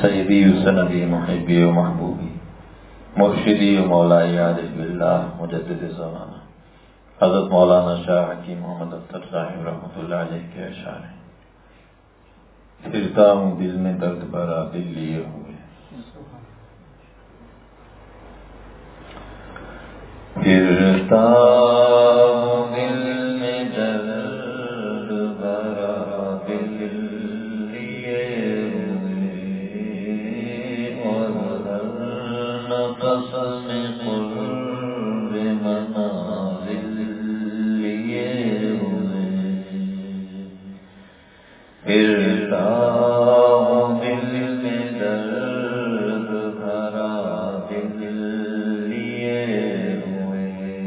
سیدی و سندی محبی و محبوبی مرشدی و مولائی عارف باللہ مجدد زمانہ حضرت مولانا شاہ حکیم محمد اختر صاحب رحمۃ اللہ علیہ کے اشعار ہیں۔ پھرتا ہوں دل میں درد بھرا دل لیے ہوئے، پھرتا ہوں دل میں درد بھرا دل لیے ہوئے، اور ہر نفس میں قرب منازل لیے ہوئے، پھرتا ہوں دل میں درد بھرا دل لیے ہوئے،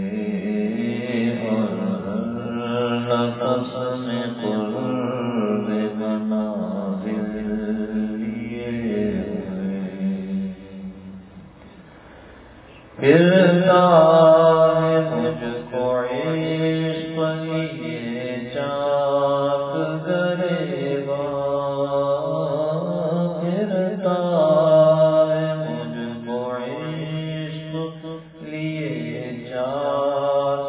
اور ہر نفس میں قرب منازل لیے ہوئے، پھرتا ہے مجھ کو عشق لیے چاک گریباں، پھرتا ہے مجھ کو عشق لیے چاک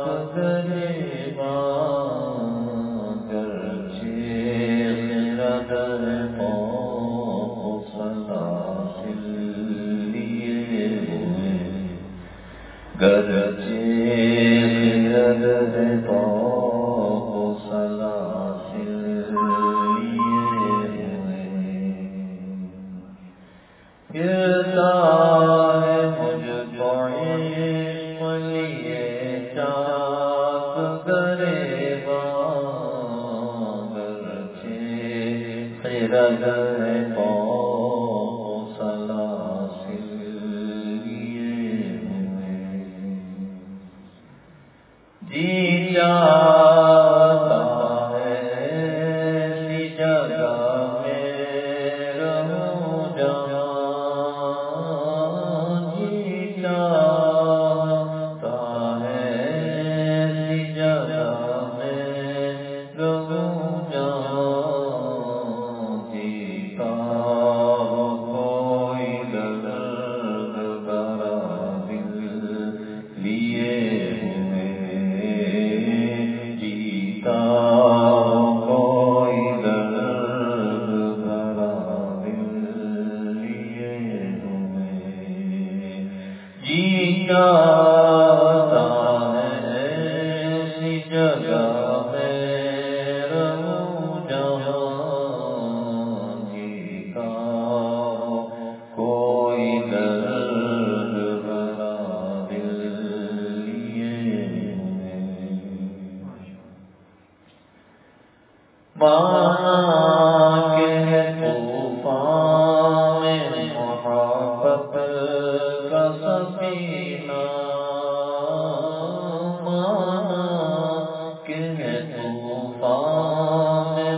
گریباں، گرچہ میرا در پاؤں سلاسل لیے ہوئے، گرچہ میرا در پاؤں سلاسل لیے ہوئے، پھرتا ہے مجھ کو عشق لیے چاک گریباں، گرچہ میرا در پاؤں سلاسل لیے ہوئے، جی جاتا ہے ایسی جگہ میں رہوں جہاں، جی جاتا ہے ایسی جگہ میں رہوں جہاں، جیتا ہو کوئی درد بھرا دل لیے ہوئے، جیتا کوئی درد بھرا دل لیے ہوئے، جی جاتا ہے ایسی جگہ میں رہوں جہاں، جیتا کوئی درد بھرا دل لیے ہوئے، مانا کہ ہے طوفان میں محبت کا سفینہ، مانا کہ ہے طوفان میں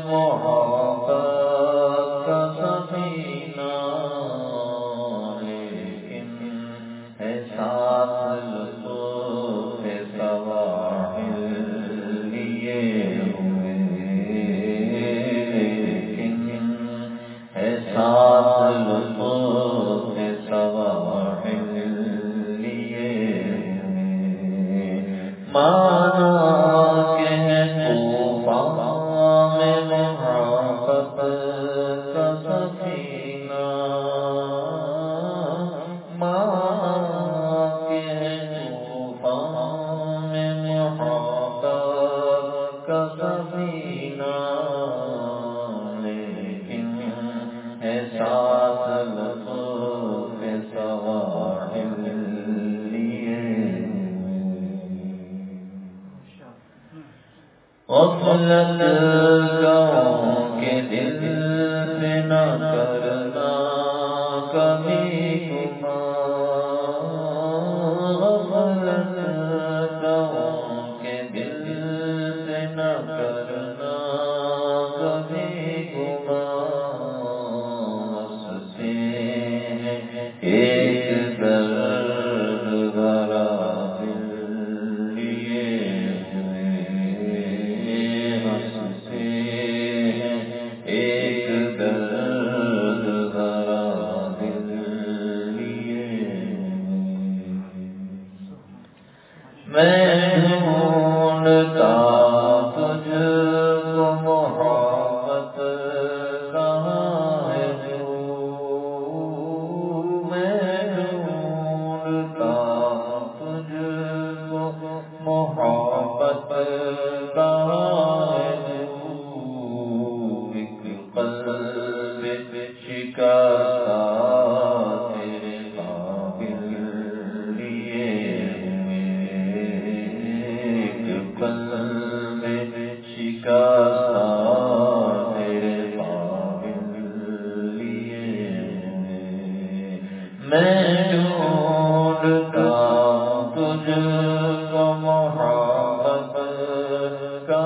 محبت کا سفینہ، لیکن ہے ساتھ لطف سواحل لیے ہوئے، لیکن ہے ساتھ لطف سواحل لیے ہوئے، مانا کہ ہے طوفان میں محبت کا سفینہ، مانا کہ ہے طوفان میں محبت کا سفینہ، لیکن ہے ساتھ لطف سواحل لیے غفلت گاؤں کے دل سے نہ کرنا کبھی گمان، غفلت گاؤں کے دل سے نہ کرنا کبھی گمان، ہنستے ہیں ایک درد بھرا دل لیے ہوئے، ہنستے ہیں ایک درد بھرا شکستہ تیرے قابل لیے ایک پل میں شکستہ تیرے قابل لیے میں ڈھونڈتا تجھ کو محبت کا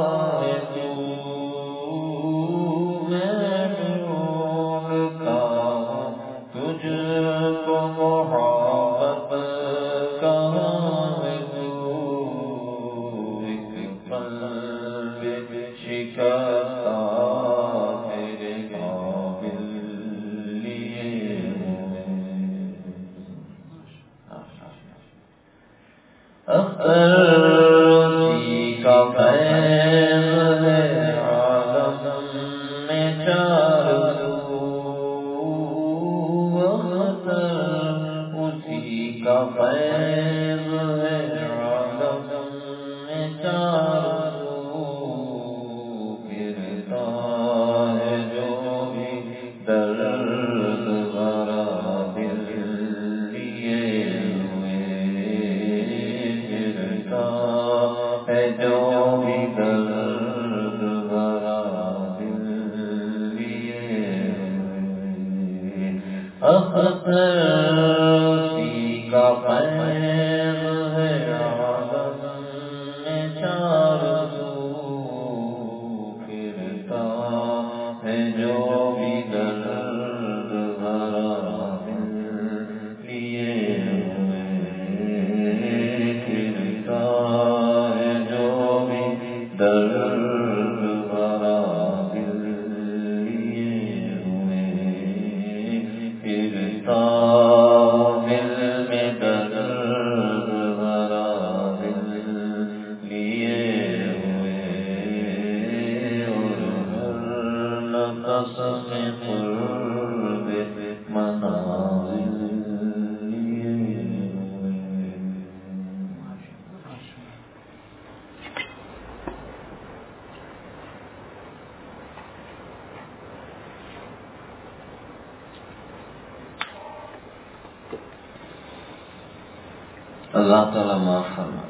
اللہ تعالیٰ معاف فرما۔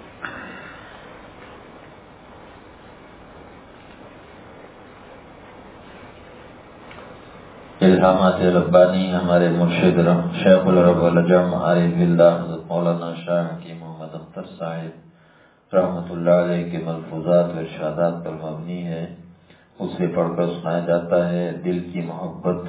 الہامات ربانی ہمارے مرشد شیخ العرب والعجم عارف باللہ حضرت مولانا شاہ حکیم محمد اختر صاحب رحمۃ اللہ علیہ کے ملفوظات و ارشادات پر مبنی ہے۔ اسے پڑھ کر سنایا جاتا ہے دل کی محبت،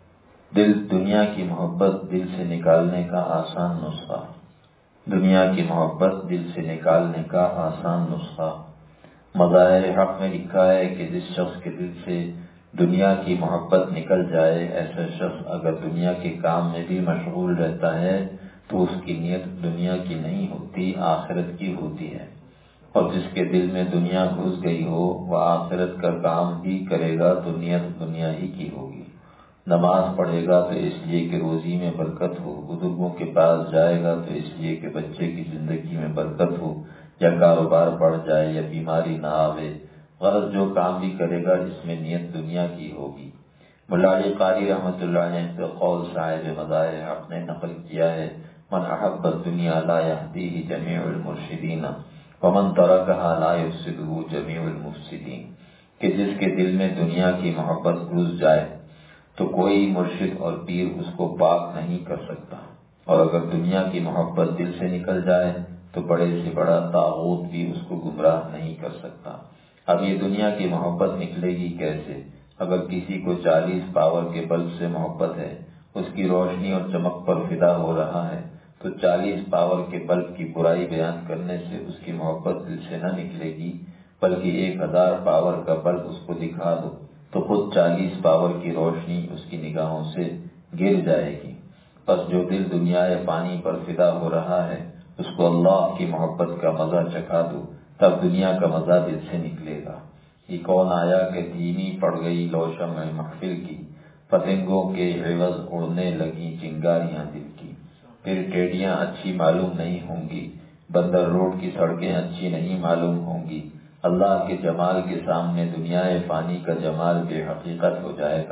دنیا کی محبت دل سے نکالنے کا آسان نسخہ۔ دنیا کی محبت دل سے نکالنے کا آسان نسخہ۔ مظاہر حق میں لکھا ہے کہ جس شخص کے دل سے دنیا کی محبت نکل جائے، ایسا شخص اگر دنیا کے کام میں بھی مشغول رہتا ہے تو اس کی نیت دنیا کی نہیں ہوتی، آخرت کی ہوتی ہے۔ اور جس کے دل میں دنیا گھس گئی ہو وہ آخرت کا کام بھی کرے گا تو نیت دنیا ہی کی ہوگی۔ نماز پڑھے گا تو اس لیے کہ روزی میں برکت ہو، بزرگوں کے پاس جائے گا تو اس لیے کہ بچے کی زندگی میں برکت ہو، یا کاروبار بڑھ جائے یا بیماری نہ آوے۔ غرض جو کام بھی کرے گا اس میں نیت دنیا کی ہوگی۔ ملا علی قاری رحمۃ اللہ علیہ سے قول صاحب مظاہر حق نے نقل کیا ہے، من احب الدنیا لا یهدیہ جمیع المرشدین ومن ترکہا لا یفسدہ جمیع المفسدین، کہ جس کے دل میں دنیا کی محبت گھس جائے تو کوئی مرشد اور پیر اس کو پاک نہیں کر سکتا، اور اگر دنیا کی محبت دل سے نکل جائے تو بڑے سے بڑا طاغوت بھی اس کو گمراہ نہیں کر سکتا۔ اب یہ دنیا کی محبت نکلے گی کیسے؟ اگر کسی کو 40 پاور کے بلب سے محبت ہے، اس کی روشنی اور چمک پر فدا ہو رہا ہے، تو 40 پاور کے بلب کی برائی بیان کرنے سے اس کی محبت دل سے نہ نکلے گی، بلکہ 1000 پاور کا بلب اس کو دکھا دو تو خود 40 پاور کی روشنی اس کی نگاہوں سے گر جائے گی۔ پس جو دل دنیا فانی پر فدا ہو رہا ہے اس کو اللہ کی محبت کا مزہ چکھا دو، تب دنیا کا مزہ دل سے نکلے گا۔ یہ کون آیا کہ دھیمی پڑ گئی لوشم محفل کی، پتنگوں کے عوض اڑنے لگی چنگاریاں دل کی۔ پھر ٹیڈیاں اچھی معلوم نہیں ہوں گی، بندر روڈ کی سڑکیں اچھی نہیں معلوم ہوں گی۔ اللہ کے جمال کے سامنے دنیا فانی کا جمال بے حقیقت ہو جائے گا۔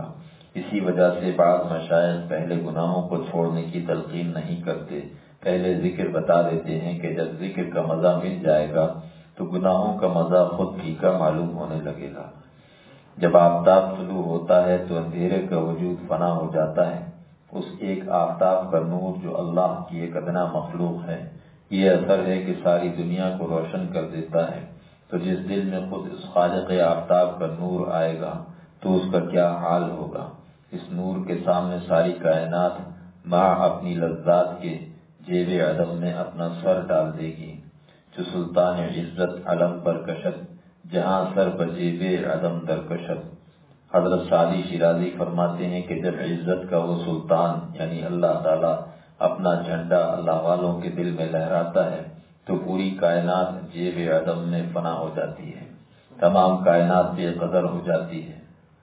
اسی وجہ سے بعض مشائخ پہلے گناہوں کو چھوڑنے کی تلقین نہیں کرتے، پہلے ذکر بتا دیتے ہیں کہ جب ذکر کا مزہ مل جائے گا تو گناہوں کا مزہ خود پھیکا معلوم ہونے لگے گا۔ جب آفتاب طلوع ہوتا ہے تو اندھیرے کا وجود فنا ہو جاتا ہے۔ اس ایک آفتاب کا نور جو اللہ کی ایک ادنا مخلوق ہے، یہ اثر ہے کہ ساری دنیا کو روشن کر دیتا ہے۔ تو جس دل میں خود اس خالق آفتاب کا نور آئے گا تو اس کا کیا حال ہوگا۔ اس نور کے سامنے ساری کائنات ماں اپنی لذات کے جیب عدم میں اپنا سر ڈال دے گی۔ جو سلطان عزت علم پر کشت، جہاں سر بجیب عدم در کشت۔ حضرت سعدی شیرازی فرماتے ہیں کہ جب عزت کا وہ سلطان یعنی اللہ تعالیٰ اپنا جھنڈا اللہ والوں کے دل میں لہراتا ہے تو پوری کائنات جیب عدم میں فنا ہو جاتی ہے، تمام کائنات بے قدر ہو جاتی ہے۔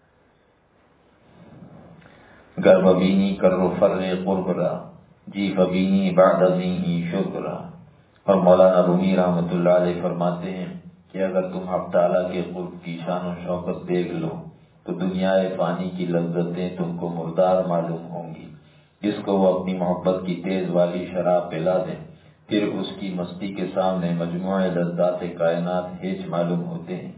گر ببینی کرو فر قرب را، جی فبینی بعد ازیں شرب را۔ اور مولانا رومی رحمۃ اللہ علیہ فرماتے ہیں کہ اگر تم حق تعالیٰ کے قرب کی شان و شوکت دیکھ لو تو دنیا فانی کی لذتیں تم کو مردار معلوم ہوں گی۔ جس کو وہ اپنی محبت کی تیز والی شراب پلا دے پھر اس کی مستی کے سامنے مجموعہ لذات کائنات ہیچ معلوم ہوتے ہیں۔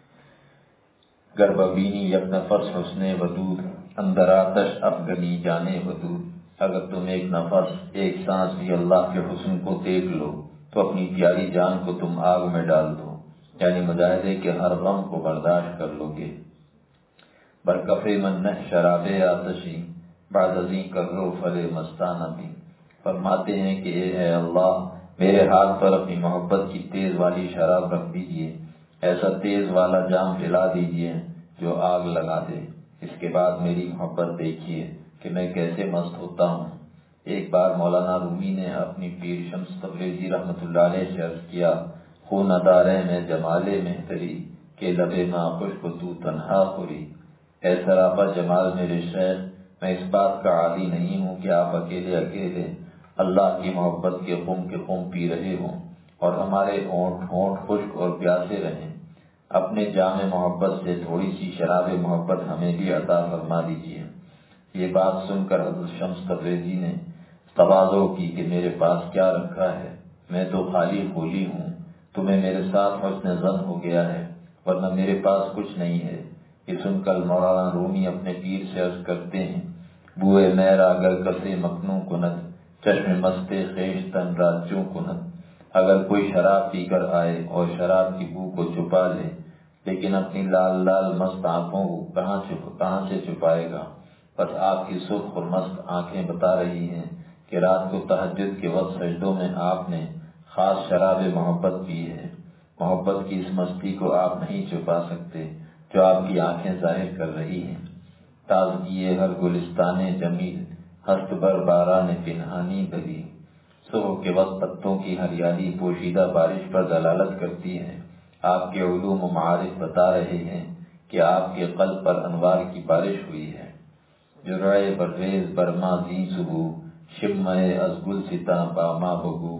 گر ببینی یک نفس حسن ودود، اندر آتش افغنی جانے ودود۔ اگر تم ایک نفس ایک سانس بھی اللہ کے حسن کو دیکھ لو تو اپنی پیاری جان کو تم آگ میں ڈال دو، یعنی مجاہدے کے ہر غم کو برداشت کر لو گے۔ برکف من نہ شراب آتشی بعد ازیں کرو فل مستانہ بھی۔ فرماتے ہیں کہ اے اللہ میرے ہاتھ پر اپنی محبت کی تیز والی شراب رکھ دیجئے، ایسا تیز والا جام پلا دیجئے جو آگ لگا دے۔ اس کے بعد میری محبت دیکھیے کہ میں کیسے مست ہوتا ہوں۔ ایک بار مولانا رومی نے اپنی پیر شمس تبریزی رحمۃ اللہ علیہ سے عرض کیا، خون ادارے میں جمالے مہتری کہ لبے ماں خشک تو تنہا خوری۔ اے سراپا جمال میرے شیخ، میں اس بات کا عادی نہیں ہوں کہ آپ اکیلے اکیلے اللہ کی محبت کے خم پی رہے ہوں اور ہمارے ہونٹ خشک اور پیاسے رہیں۔ اپنے جام محبت سے تھوڑی سی شراب محبت ہمیں بھی عطا فرما دیجیے۔ یہ بات سن کر حضرت شمس تبریزی نے تواضع کی کہ میرے پاس کیا رکھا ہے، میں تو خالی خولی ہوں، تمہیں میرے ساتھ حسن ظن ہو گیا ہے، ورنہ میرے پاس کچھ نہیں ہے۔ یہ سن کر مولانا رومی اپنے پیر سے عرض کرتے ہیں، بوئے میرا گر کسے مکنوں کند، چشم مستے خیش تن راجوں کند۔ اگر کوئی شراب پی کر آئے اور شراب کی بو کو چھپا لے لیکن اپنی لال لال مست آنکھوں کو کہاں سے چھپائے گا؟ بس آپ کی سرخ اور مست آنکھیں بتا رہی ہیں کہ رات کو تہجد کے وقت سجدوں میں آپ نے خاص شراب محبت پی ہے۔ محبت کی اس مستی کو آپ نہیں چھپا سکتے جو آپ کی آنکھیں ظاہر کر رہی ہیں۔ تازگی ہر گلستان جمیل، ہست بر باران پنہانی بلی۔ صبح کے وقت پتوں کی ہریالی پوشیدہ بارش پر دلالت کرتی ہے۔ آپ کے علوم و معارف بتا رہے ہیں کہ آپ کے قلب پر انوار کی بارش ہوئی ہے۔ جرعے برویز برما زی صبح، شمع از گل ستا باما بگو۔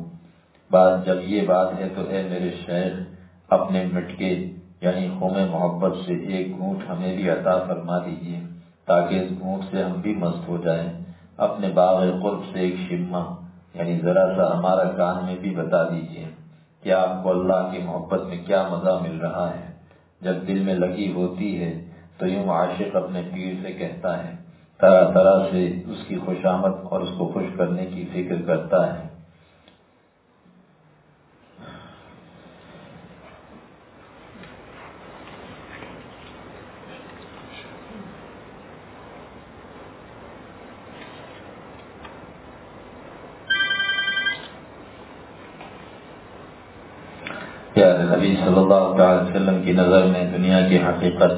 بات جب یہ بات ہے تو اے میرے شیخ اپنے مٹکے یعنی خم محبت سے ایک گھونٹ ہمیں بھی عطا فرما دیجیے تاکہ اس گھونٹ سے ہم بھی مست ہو جائیں۔ اپنے باغ قرب سے ایک شمع یعنی ذرا سا ہمارا کان میں بھی بتا دیجیے کہ آپ کو اللہ کی محبت میں کیا مزہ مل رہا ہے۔ جب دل میں لگی ہوتی ہے تو یوں عاشق اپنے پیر سے کہتا ہے، طرح طرح سے اس کی خوشامد اور اس کو خوش کرنے کی فکر کرتا ہے۔ پیارے نبی صلی اللہ علیہ وسلم کی نظر میں دنیا کی حقیقت۔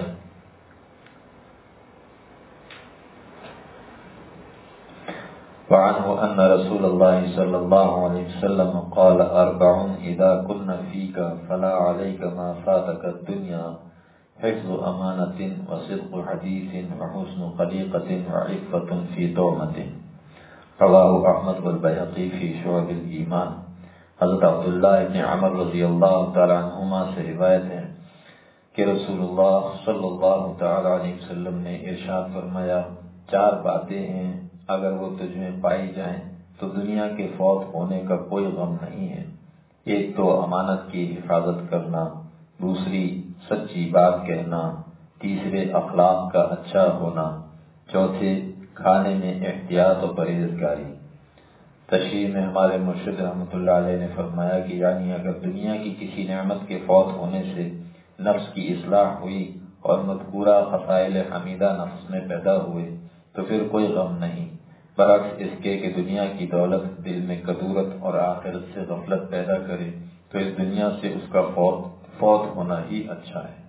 وعنه أن رسول الله صلى الله عليه وسلم قال أربع إذا كن فيك فلا عليك ما فاتك الدنيا حفظ أمانة وصدق حديث وحسن خليقة وعفة في طعمة۔ رواه أحمد والبيهقي في شعب الإيمان۔ حضرت عبداللہ ابن عمر رضی اللہ تعالی عنہما سے روایت ہے کہ کہ رسول اللہ صلی اللہ تعالی علیہ وسلم نے ارشاد فرمایا 4 باتیں ہیں اگر وہ تجھ میں پائی جائیں تو دنیا کے فوت ہونے کا کوئی غم نہیں ہے۔ ایک تو امانت کی حفاظت کرنا، دوسری سچی بات کہنا، تیسرے اخلاق کا اچھا ہونا، چوتھے کھانے میں احتیاط و پرہیزگاری۔ تشریح میں ہمارے مرشد رحمۃ اللہ علیہ نے فرمایا کہ یعنی اگر دنیا کی کسی نعمت کے فوت ہونے سے نفس کی اصلاح ہوئی اور مذکورہ خصائل حمیدہ نفس میں پیدا ہوئے تو پھر کوئی غم نہیں، برعکس اس کے کہ دنیا کی دولت دل میں کدورت اور آخرت سے غفلت پیدا کرے تو اس دنیا سے اس کا فوت ہونا ہی اچھا ہے۔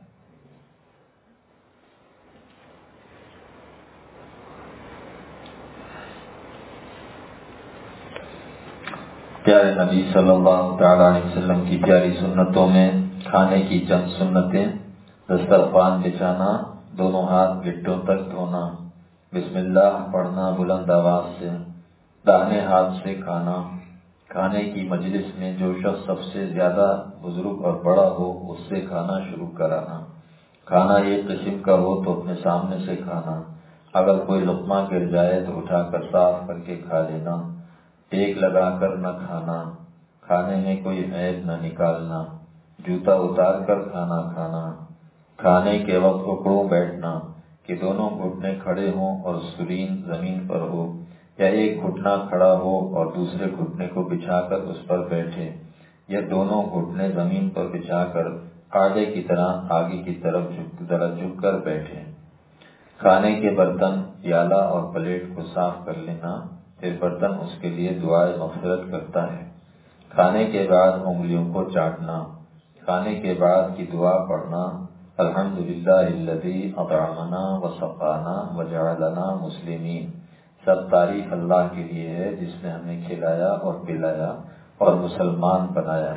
پیارے نبی صلی اللہ تعالی علیہ وسلم کی پیاری سنتوں میں کھانے کی چند سنتیں: دسترخوان بچھانا، دونوں ہاتھ گٹوں تک دھونا، بسم اللہ پڑھنا بلند آواز سے، داہنے ہاتھ سے کھانا، کھانے کی مجلس میں جو شخص سب سے زیادہ بزرگ اور بڑا ہو اس سے کھانا شروع کرانا، کھانا ایک قسم کا ہو تو اپنے سامنے سے کھانا، اگر کوئی لقمہ گر جائے تو اٹھا کر صاف کر کے کھا لینا، ٹیک لگا کر نہ کھانا، کھانے میں کوئی عیب نہ نکالنا، جوتا اتار کر کھانا کھانا، کھانے کے وقت اکڑوں بیٹھنا کہ دونوں گھٹنے کھڑے ہوں اور سرین زمین پر ہو، یا ایک گھٹنا کھڑا ہو اور دوسرے گھٹنے کو بچھا کر اس پر بیٹھے، یا دونوں گھٹنے زمین پر بچھا کر قاعدے کی طرح آگے کی طرف ذرا جھک کر بیٹھے۔ کھانے کے برتن پیالہ اور پلیٹ کو صاف کر لینا، پھر برتن اس کے لیے دعائے مغفرت کرتا ہے۔ کھانے کے بعد انگلیوں کو چاٹنا، کھانے کے بعد کی دعا پڑھنا، الحمدللہ الذی اطعمنا وسقانا وجعلنا مسلمین، سب تعریف اللہ کے لیے ہے جس نے ہمیں کھلایا اور پلایا اور مسلمان بنایا۔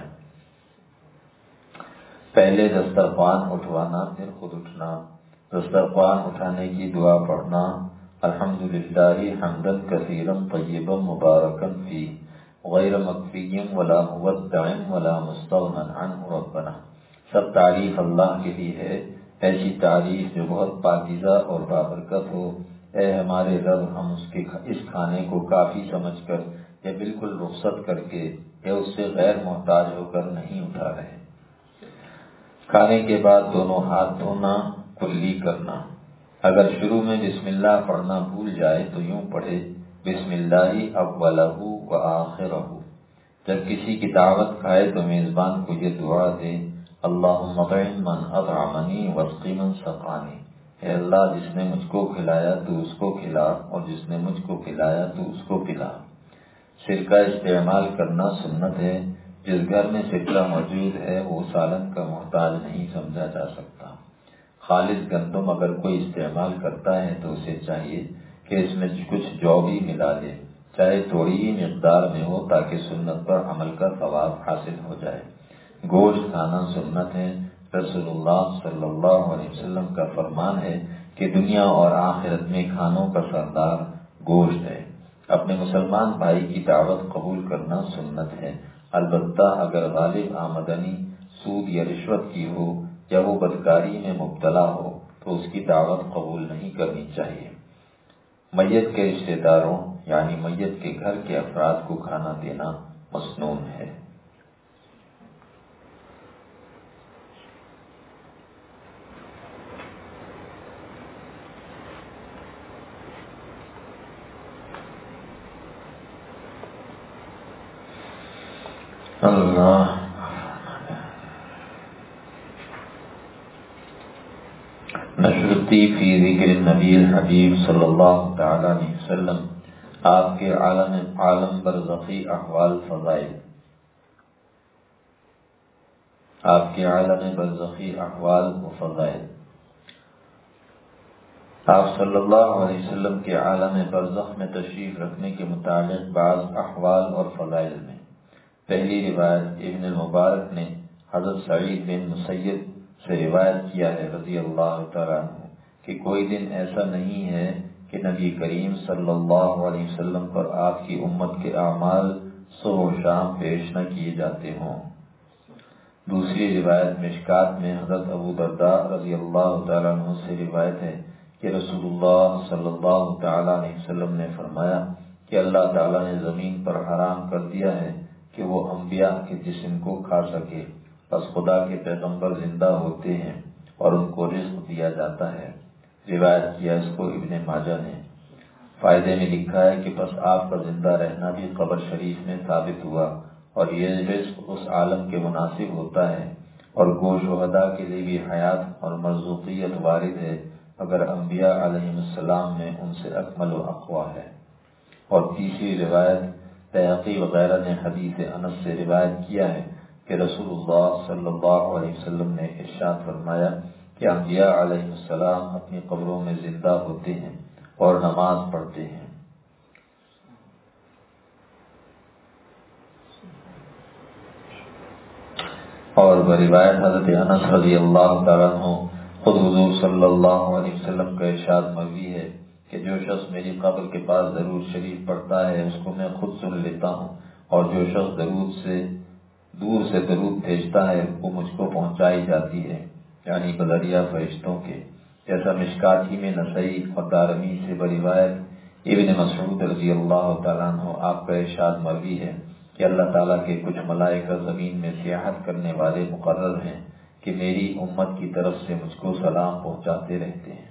پہلے دسترخوان اٹھوانا پھر خود اٹھنا، دسترخوان اٹھانے کی دعا پڑھنا، الحمدللہ حمدا کثیرا طیبا مبارکا فیہ غیر مکفی ولا مودع ولا مستغنی عنہ ربنا، سب تعریف اللہ کے لیے ہے، ایسی تعریف جو بہت پاکیزہ اور بابرکت ہو، اے ہمارے رب ہم اس کھانے کو کافی سمجھ کر یا بالکل رخصت کر کے یا اس سے غیر محتاج ہو کر نہیں اٹھا رہے۔ کھانے کے بعد دونوں ہاتھ دھونا، کلی کرنا، اگر شروع میں بسم اللہ پڑھنا بھول جائے تو یوں پڑھے بسم اللہ اولہ و آخرہ، جب کسی کی دعوت کھائے تو میزبان کو یہ دعا دے اللہم اطعم من اطعمنی واسق من سقانی، اے اللہ جس نے مجھ کو کھلایا تو اس کو کھلا اور جس نے مجھ کو پلایا تو اس کو پلا۔ سرکہ استعمال کرنا سنت ہے، جس گھر میں سرکہ موجود ہے وہ سالن کا محتاج نہیں سمجھا جا سکتا۔ خالص گندم اگر کوئی استعمال کرتا ہے تو اسے چاہیے کہ اس میں کچھ جو بھی ملا دے، چاہے تھوڑی ہی مقدار میں ہو تاکہ سنت پر عمل کا ثواب حاصل ہو جائے۔ گوشت کھانا سنت ہے، رسول اللہ صلی اللہ علیہ وسلم کا فرمان ہے کہ دنیا اور آخرت میں کھانوں کا سردار گوشت ہے۔ اپنے مسلمان بھائی کی دعوت قبول کرنا سنت ہے، البتہ اگر غالب آمدنی سود یا رشوت کی ہو یا وہ بدکاری میں مبتلا ہو تو اس کی دعوت قبول نہیں کرنی چاہیے۔ میت کے رشتہ داروں یعنی میت کے گھر کے افراد کو کھانا دینا مسنون ہے۔ اللہ نشرتی فی ذکر النبی الحبیب صلی اللہ تعالی علیہ وسلم، آپ کے عالم برزخی احوال فضائل، آپ کے عالم برزخی احوال و فضائل۔ آپ صلی اللہ علیہ وسلم کے عالم برزخ میں تشریف رکھنے کے متعلق بعض احوال اور فضائل میں پہلی روایت ابن المبارک نے حضرت سعید بن مسیب سے روایت کیا ہے رضی اللہ تعالیٰ عنہ کہ کوئی دن ایسا نہیں ہے کہ نبی کریم صلی اللہ علیہ وسلم پر آپ کی امت کے اعمال صبح و شام پیش نہ کیے جاتے ہوں۔ دوسری روایت مشکات میں حضرت ابو درداء رضی اللہ تعالیٰ عنہ سے روایت ہے کہ رسول اللہ صلی اللہ تعالیٰ علیہ وسلم نے فرمایا کہ اللہ تعالیٰ نے زمین پر حرام کر دیا ہے کہ وہ انبیاء کے جسم کو کھا سکے، پس خدا کے پیغمبر زندہ ہوتے ہیں اور ان کو رزق دیا جاتا ہے۔ روایت کیا اس کو ابن ماجہ نے۔ فائدے میں لکھا ہے کہ پس آپ کا زندہ رہنا بھی قبر شریف میں ثابت ہوا، اور یہ رزق اس عالم کے مناسب ہوتا ہے، اور گو شہداء کے لیے بھی حیات اور مرزوقیت وارد ہے اگر انبیاء علیہ السلام میں ان سے اکمل و اقویٰ ہے۔ اور تیسری روایت بہقی وغیرہ نے حدیث انس سے روایت کیا ہے کہ رسول اللہ صلی اللہ علیہ وسلم نے ارشاد فرمایا کہ انبیاء علیہ السلام اپنی قبروں میں زندہ ہوتے ہیں اور نماز پڑھتے ہیں۔ اور بروایت حضرت انس رضی اللہ تعالیٰ عنہ خود حضور صلی اللہ علیہ وسلم کا ارشاد مروی ہے کہ جو شخص میری قبر کے پاس درود شریف پڑھتا ہے اس کو میں خود سن لیتا ہوں، اور جو شخص دور سے درود بھیجتا ہے وہ مجھ کو پہنچائی جاتی ہے، یعنی بذریعہ فرشتوں کے، جیسا مشکات ہی میں نسائی اور دارمی سے بروایت ابن مسعود رضی اللہ تعالیٰ عنہ آپ کا ارشاد مروی ہے کہ اللہ تعالیٰ کے کچھ ملائکہ زمین میں سیاحت کرنے والے مقرر ہیں کہ میری امت کی طرف سے مجھ کو سلام پہنچاتے رہتے ہیں۔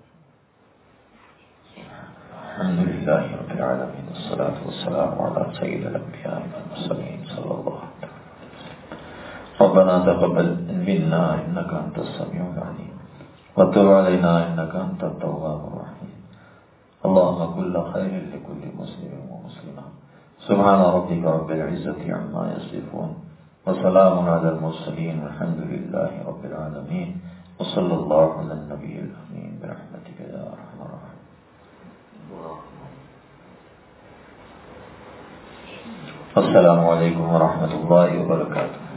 الحمدللہ رب العالمین والصلاة والسلام علی سید الانبیاء والمرسلین صلی اللہ علیہ وسلم۔ ربنا تقبل منا انک انت السمیع العلیم وتب علینا انک انت التواب الرحیم۔ اللهم كل خير لكل مسلم ومسلمة۔ سبحان ربك رب العزة عما يصفون وسلام على المرسلين والحمد لله رب العالمين وصلى الله على النبي الأمين برحمتك يا أرحم الراحمين۔ السلام علیکم ورحمۃ اللہ وبرکاتہ۔